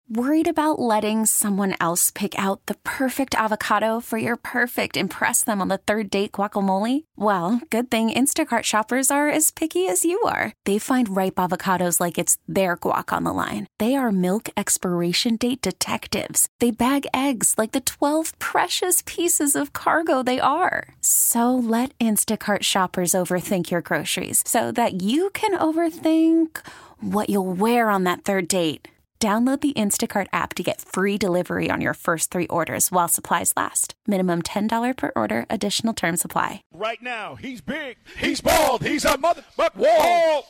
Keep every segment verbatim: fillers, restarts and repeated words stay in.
Worried about letting someone else pick out the perfect avocado for your perfect impress them on the third date guacamole? Well, good thing Instacart shoppers are as picky as you are. They find ripe avocados like it's their guac on the line. They are milk expiration date detectives. They bag eggs like the twelve precious pieces of cargo they are. So let Instacart shoppers overthink your groceries so that you can overthink what you'll wear on that third date. Download the Instacart app to get free delivery on your first three orders while supplies last. Minimum ten dollars per order. Additional terms apply. Right now, he's big, he's bald, he's a mother, but whoa!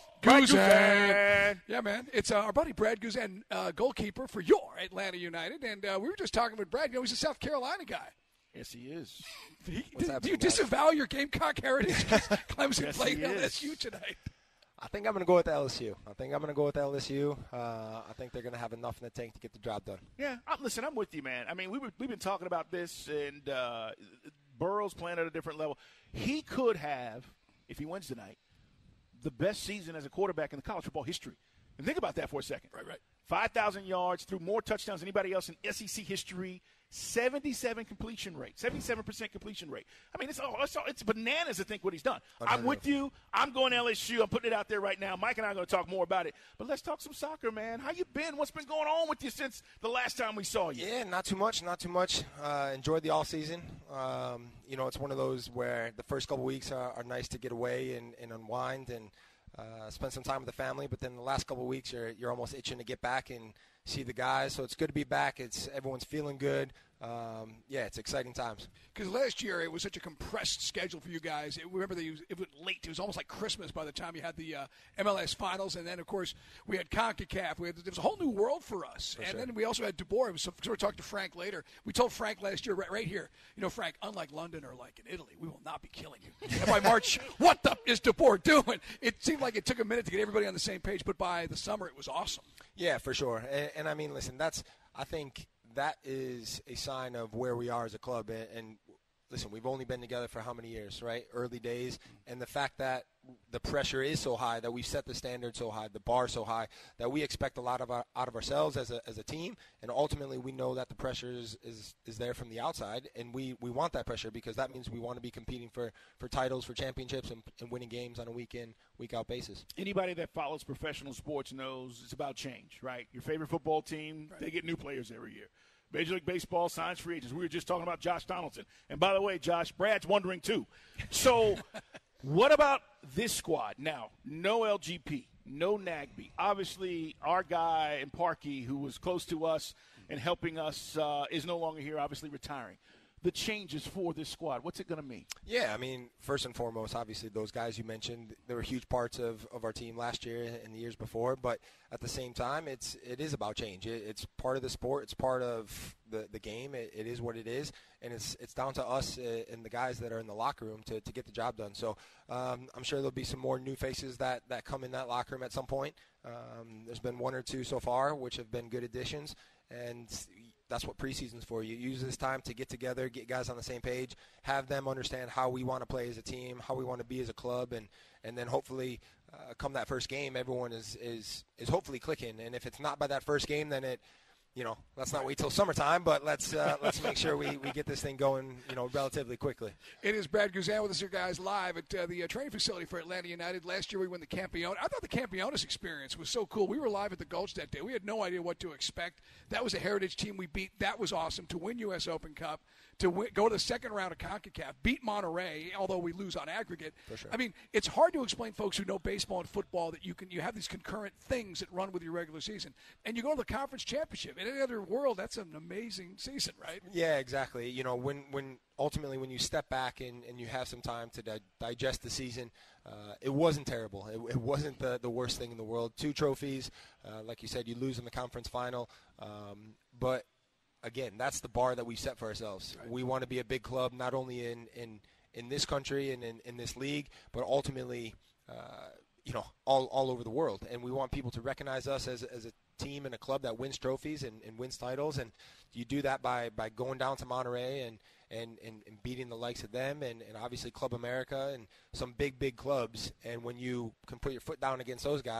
Guzan. Yeah, man. It's uh, our buddy Brad Guzan, uh, goalkeeper for your Atlanta United. And uh, we were just talking with Brad. You know, he's a South Carolina guy. Yes, he is. He, do, do you disavow your Gamecock heritage? Clemson yes, played L S U tonight. I think I'm going to go with L S U. I think I'm going to go with L S U. Uh, I think they're going to have enough in the tank to get the job done. Yeah, I'm, listen, I'm with you, man. I mean, we were, we've been talking about this, and uh, Burrow's playing at a different level. He could have, if he wins tonight, the best season as a quarterback in the college football history. And think about that for a second. Right, right. five thousand yards, threw more touchdowns than anybody else in S E C history. seventy-seven completion rate, seventy-seven percent completion rate. I mean, it's all, it's, all, it's bananas to think what he's done. I'm with you. I'm going L S U. I'm putting it out there right now. Mike and I are going to talk more about it. But let's talk some soccer, man. How you been? What's been going on with you since the last time we saw you? Yeah, not too much, not too much. Uh, enjoyed the offseason. Um, you know, it's one of those where the first couple weeks are, are nice to get away and, and unwind and uh, spend some time with the family. But then the last couple of weeks, you're you're almost itching to get back and see the guys. So it's good to be back. It's everyone's feeling good. Um, yeah, it's exciting times. Because last year it was such a compressed schedule for you guys. It, remember, they, it was late. It was almost like Christmas by the time you had the uh, M L S finals. And then, of course, we had CONCACAF. We had, there was a whole new world for us. For and sure. then we also had DeBoer. So we're talking to Frank later. We told Frank last year, right, right here, you know, Frank, unlike London or like in Italy, we will not be killing you. And by March, what the is DeBoer doing? It seemed like it took a minute to get everybody on the same page. But by the summer, it was awesome. Yeah, for sure. And, and I mean, listen, that's, I think, that is a sign of where we are as a club. And, and listen, we've only been together for how many years, right? Early days. And the fact that the pressure is so high, that we've set the standard so high, the bar so high, that we expect a lot of our, out of ourselves as a as a team. And ultimately, we know that the pressure is, is, is there from the outside. And we, we want that pressure because that means we want to be competing for, for titles, for championships, and, and winning games on a week-in, week-out basis. Anybody that follows professional sports knows it's about change, right? Your favorite football team, right. They get new players every year. Major League Baseball signs free agents. We were just talking about Josh Donaldson. And by the way, Josh, Brad's wondering too. So what about this squad? Now, no L G P, no Nagbe. Obviously, our guy in Parkey, who was close to us and helping us, uh, is no longer here, obviously retiring. The changes for this squad, what's it going to mean? Yeah, I mean, first and foremost, obviously those guys you mentioned, they were huge parts of, of our team last year and the years before. But at the same time, it's it is about change. It, it's part of the sport. It's part of the, the game. It, it is what it is. And it's it's down to us and the guys that are in the locker room to, to get the job done. So um, I'm sure there'll be some more new faces that, that come in that locker room at some point. Um, there's been one or two so far, which have been good additions. And that's what preseason's for. You use this time to get together, get guys on the same page, have them understand how we want to play as a team, how we want to be as a club, and, and then hopefully uh, come that first game, everyone is, is, is hopefully clicking. And if it's not by that first game, then it, you know, let's not wait till summertime, but let's uh, let's make sure we, we get this thing going, you know, relatively quickly. It is Brad Guzan with us here, guys, live at uh, the uh, training facility for Atlanta United. Last year we won the Campeones. I thought the Campeones experience was so cool. We were live at the Gulch that day. We had no idea what to expect. That was a heritage team we beat. That was awesome. To win U S Open Cup, to win, go to the second round of CONCACAF, beat Monterey, although we lose on aggregate. For sure. I mean, it's hard to explain folks who know baseball and football that you can you have these concurrent things that run with your regular season. And you go to the conference championship. In any other world, that's an amazing season, right? Yeah, exactly. You know, when, when ultimately when you step back and, and you have some time to di- digest the season, uh, it wasn't terrible. It, it wasn't the, the worst thing in the world. Two trophies. Uh, like you said, you lose in the conference final. Um, but, again, that's the bar that we set for ourselves. Right. We want to be a big club not only in, in, in this country and in, in this league, but ultimately, uh, you know, all, all over the world. And we want people to recognize us as, as a team and a club that wins trophies and, and wins titles. And you do that by, by going down to Monterey and, and, and, and beating the likes of them and, and obviously Club America and some big, big clubs. And when you can put your foot down against those guys,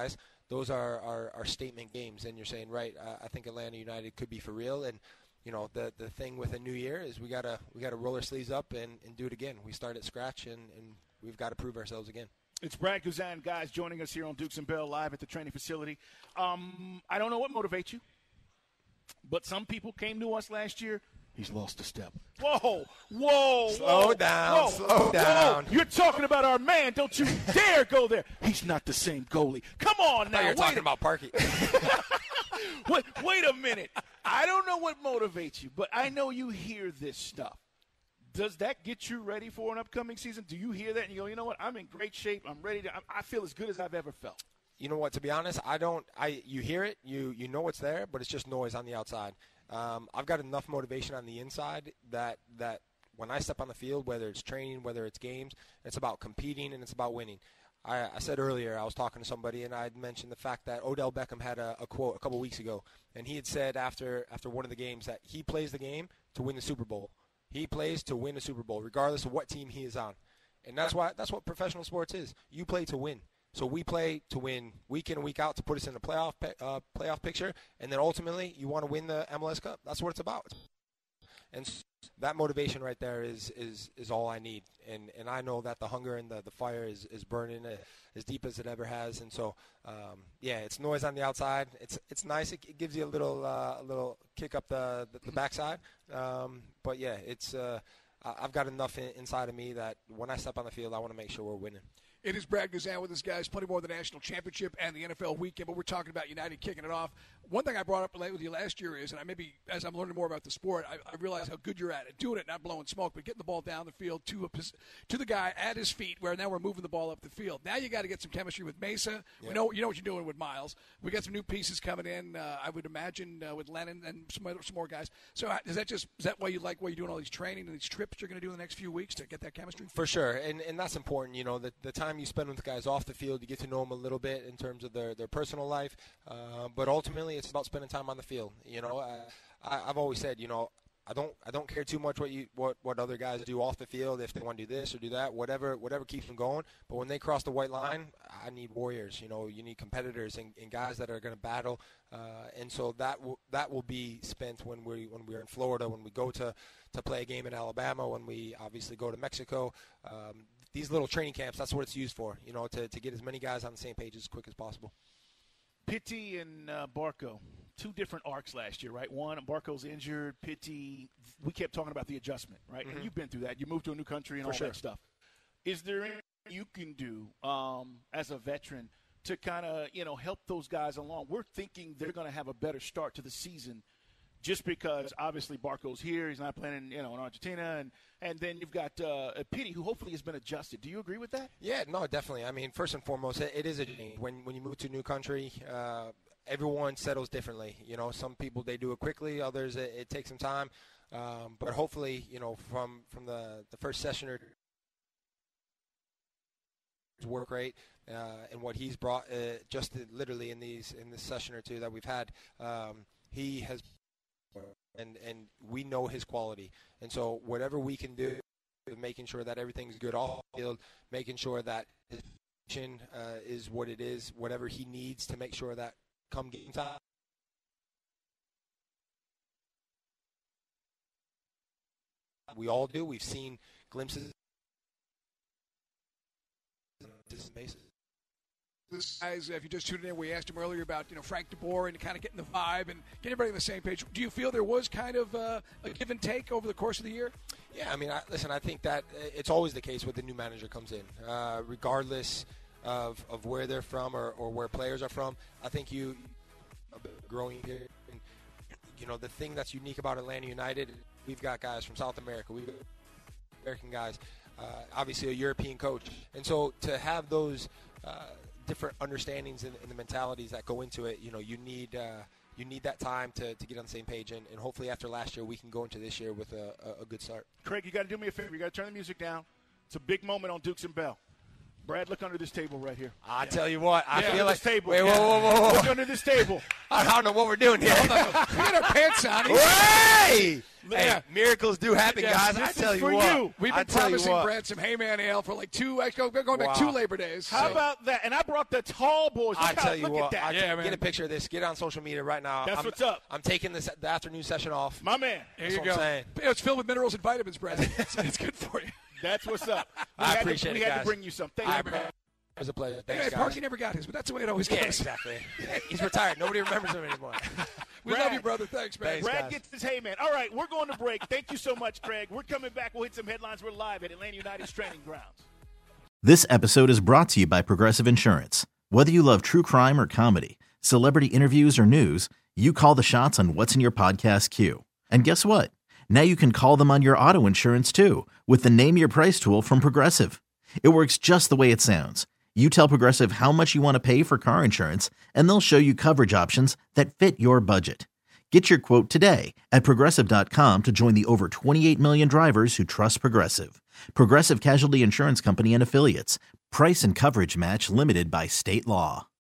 those are, are, are statement games. And you're saying, right, uh, I think Atlanta United could be for real. And, you know, the the thing with a new year is we got to we gotta roll our sleeves up and, and do it again. We start at scratch, and, and we've got to prove ourselves again. It's Brad Guzan, guys, joining us here on Dukes and Bell live at the training facility. Um, I don't know what motivates you, but some people came to us last year. He's lost a step. Whoa, whoa, slow whoa, down, whoa, slow down. Whoa. You're talking about our man. Don't you dare go there. He's not the same goalie. Come on now. You're wait talking a- about Parky. wait, wait a minute. I don't know what motivates you, but I know you hear this stuff. Does that get you ready for an upcoming season? Do you hear that and you go, you know what, I'm in great shape. I'm ready to – I feel as good as I've ever felt. You know what, to be honest, I don't – I you hear it, you you know it's there, but it's just noise on the outside. Um, I've got enough motivation on the inside that that when I step on the field, whether it's training, whether it's games, it's about competing and it's about winning. I, I said earlier, I was talking to somebody, and I had mentioned the fact that Odell Beckham had a, a quote a couple weeks ago, and he had said after after one of the games that he plays the game to win the Super Bowl. He plays to win a Super Bowl, regardless of what team he is on. And that's why that's what professional sports is. You play to win. So we play to win week in and week out to put us in the playoff uh, playoff picture, and then ultimately you want to win the M L S Cup. That's what it's about. And that motivation right there is is, is all I need. And and I know that the hunger and the, the fire is, is burning uh, as deep as it ever has. And so, um, yeah, it's noise on the outside. It's it's nice. It, it gives you a little uh, a little kick up the, the, the backside. Um, but, yeah, it's uh, I've got enough in, inside of me that when I step on the field, I want to make sure we're winning. It is Brad Guzan with us, guys. Plenty more of the national championship and the N F L weekend, but we're talking about United kicking it off. One thing I brought up with you last year is, and I maybe as I'm learning more about the sport, I, I realize how good you're at it. Doing it, not blowing smoke, but getting the ball down the field to a to the guy at his feet, where now we're moving the ball up the field. Now you got to get some chemistry with Mesa. Yeah. We know you know what you're doing with Miles. We got some new pieces coming in. Uh, I would imagine uh, with Lennon and some other, some more guys. So is that just is that why you like why you're doing all these training and these trips you're going to do in the next few weeks to get that chemistry? For sure, and and that's important. You know, the the time you spend with the guys off the field, you get to know them a little bit in terms of their, their personal life, uh, but ultimately it's about spending time on the field. You know, I, I, I've always said, you know, I don't I don't care too much what you what, what other guys do off the field, if they want to do this or do that, whatever whatever keeps them going. But when they cross the white line, I need warriors. You know, you need competitors and, and guys that are going to battle. Uh, and so that will that will be spent when we when we're in Florida, when we go to, to play a game in Alabama, when we obviously go to Mexico. Um, these little training camps, that's what it's used for. You know, to to get as many guys on the same page as quick as possible. Pitti and uh, Barco, two different arcs last year, right? One, Barco's injured. Pitti, we kept talking about the adjustment, right? Mm-hmm. And you've been through that. You moved to a new country and For all sure. that stuff. Is there anything you can do um, as a veteran to kind of, you know, help those guys along? We're thinking they're going to have a better start to the season just because, obviously, Barco's here. He's not playing, you know, in Argentina. And, and then you've got uh, Pitti, who hopefully has been adjusted. Do you agree with that? Yeah, no, definitely. I mean, first and foremost, it, it is a change. When, when you move to a new country, uh, everyone settles differently. You know, some people, they do it quickly. Others, it, it takes some time. Um, but hopefully, you know, from, from the, the first session or his work rate uh, and what he's brought uh, just literally in these in this session or two that we've had, um, he has and and we know his quality. And so whatever we can do, making sure that everything's good off the field, making sure that his position uh, is what it is, whatever he needs to make sure that come game time, we all do. We've seen glimpses. This is amazing. This guys, if you just tuned in, we asked him earlier about you know Frank DeBoer and kind of getting the vibe and getting everybody on the same page. Do you feel there was kind of uh, a give and take over the course of the year? Yeah, I mean, I, listen, I think that it's always the case when the new manager comes in, uh, regardless of, of where they're from or, or where players are from. I think you growing here, and, you know, the thing that's unique about Atlanta United, we've got guys from South America, we've got American guys, uh, obviously a European coach, and so to have those uh, different understandings and, and the mentalities that go into it, you know, you need uh, you need that time to, to get on the same page, and, and hopefully after last year we can go into this year with a, a, a good start. Craig, you got to do me a favor. You got to turn the music down. It's a big moment on Dukes and Bell. Brad, look under this table right here. I yeah. tell you what, I yeah, feel like this table. Wait, yeah. whoa, whoa, whoa, whoa! Look under this table. I don't know what we're doing here. We got our pants Sonny. Hey! Yeah. Hey, miracles do happen, Yes, guys. this I is tell you for what. you. We've I been tell you promising what. Brad some Hayman Ale for like two, actually, going back Wow. two Labor Days. How so. about that? And I brought the tall boys. Look I how- tell you look what. at that. I Yeah, man. Get a picture of this. Get it on social media right now. That's I'm, what's up. I'm taking this the afternoon session off. My man. There That's you what go. I'm saying. It's filled with minerals and vitamins, Brad. It's, it's good for you. That's what's up. We I had appreciate to, we it, had guys. to bring you some. Thank I you, man. It was a pleasure. Hey, Thanks, Parky guys. never got his, but that's the way it always Yeah, goes. exactly. He's retired. Nobody remembers him anymore. We Brad. love you, brother. Thanks, man. Thanks. Brad guys. gets his hey man. All right, we're going to break. Thank you so much, Craig. We're coming back. We'll hit some headlines. We're live at Atlanta United's training grounds. This episode is brought to you by Progressive Insurance. Whether you love true crime or comedy, celebrity interviews or news, you call the shots on what's in your podcast queue. And guess what? Now you can call them on your auto insurance too with the Name Your Price tool from Progressive. It works just the way it sounds. You tell Progressive how much you want to pay for car insurance, and they'll show you coverage options that fit your budget. Get your quote today at Progressive dot com to join the over twenty-eight million drivers who trust Progressive. Progressive Casualty Insurance Company and Affiliates. Price and coverage match limited by state law.